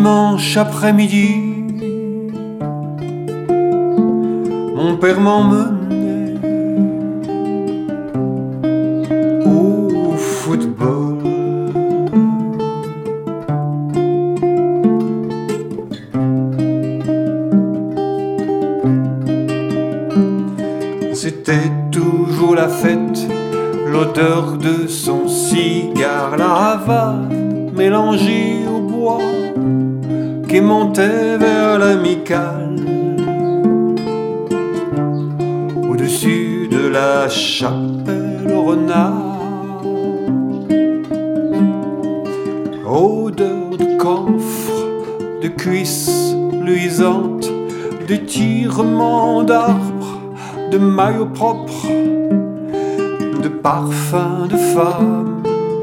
dimanche après-midi, mon père m'emmenait au football. C'était toujours la fête, l'odeur de son cigare, la Havane mélangée au bois qui montait vers l'amicale. Au-dessus de la chapelle au renard, odeur de camphre, de cuisses luisantes, de tirements d'arbres, de maillots propres, de parfums de femmes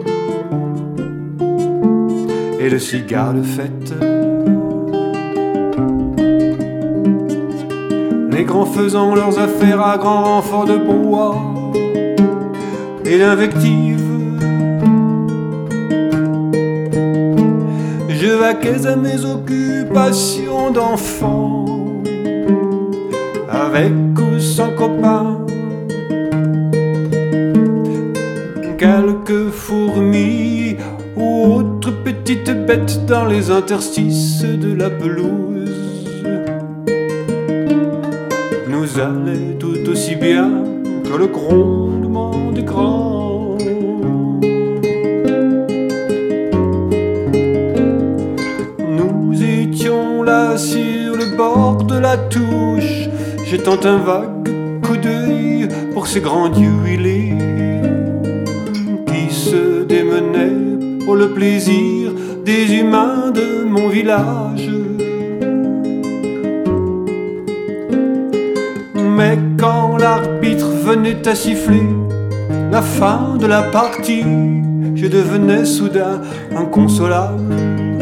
et de cigares de fête. Les grands faisant leurs affaires à grand renfort de brouhaha et d'invectives. Je vaquais à mes occupations d'enfant, avec ou sans copain. Quelques fourmis ou autres petites bêtes dans les interstices de la pelouse nous allaient tout aussi bien que le grondement des grands. Nous étions là sur le bord de la touche, jetant un vague coup d'œil pour ces grands dieux huilés qui se démenaient pour le plaisir des humains de mon village. Mais quand l'arbitre venait à siffler la fin de la partie, je devenais soudain inconsolable.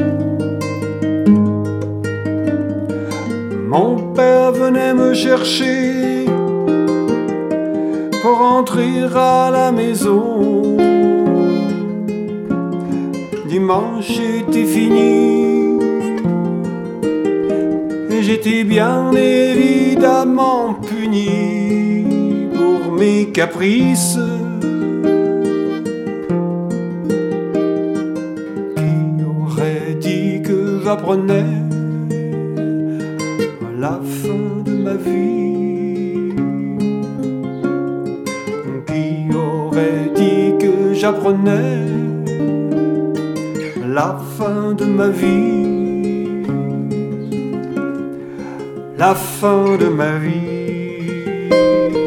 Mon père venait me chercher pour rentrer à la maison. Dimanche était fini et j'étais bien évidemment puni pour mes caprices. Qui aurait dit que j'apprenais à la fin de ma vie? Qui aurait dit que j'apprenais la fin de ma vie, la fin de ma vie.